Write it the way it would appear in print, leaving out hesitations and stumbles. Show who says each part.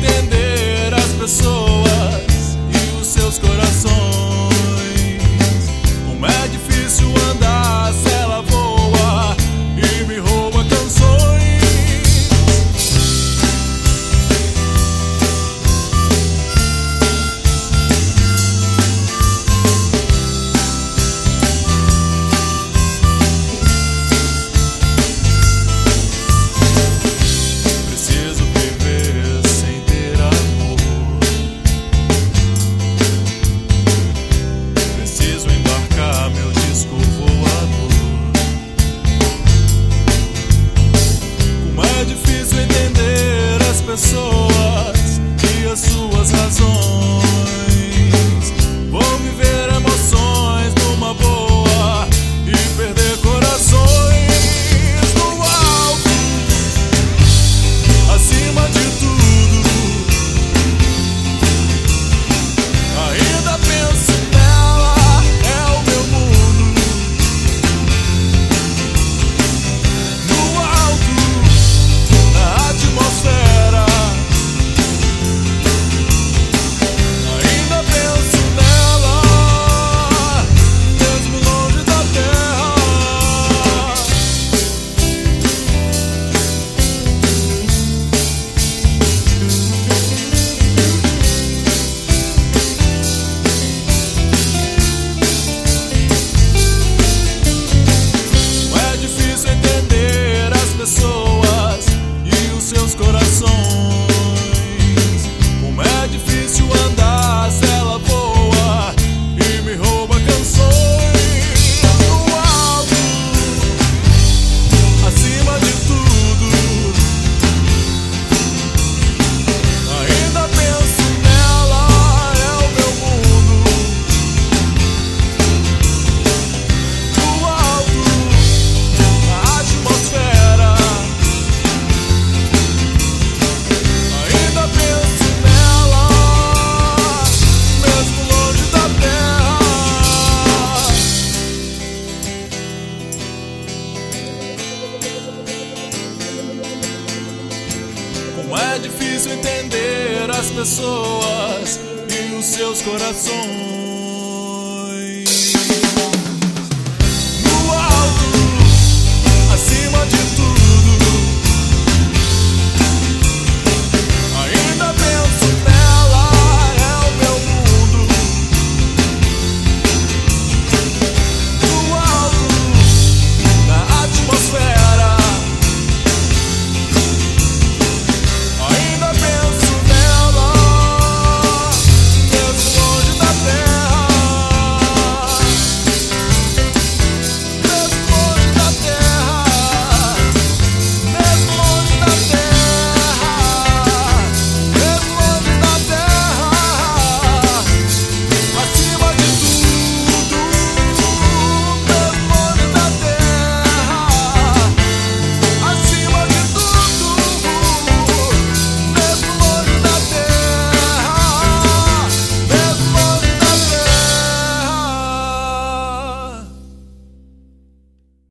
Speaker 1: entender as pessoas e os seus corações. Como é difícil andar se ela voa e me rouba canções. Pessoas e as suas razões. Vou viver emoções numa boa e perder corações. No alto, acima de tudo, ainda penso nela, é o meu mundo. No alto, na atmosfera, pessoas e os seus corações. Como é difícil andar se ela voa e me rouba canções. No alto, acima de tudo, ainda penso nela, é o meu mundo. No alto, na atmosfera, como é difícil entender as pessoas e os seus corações.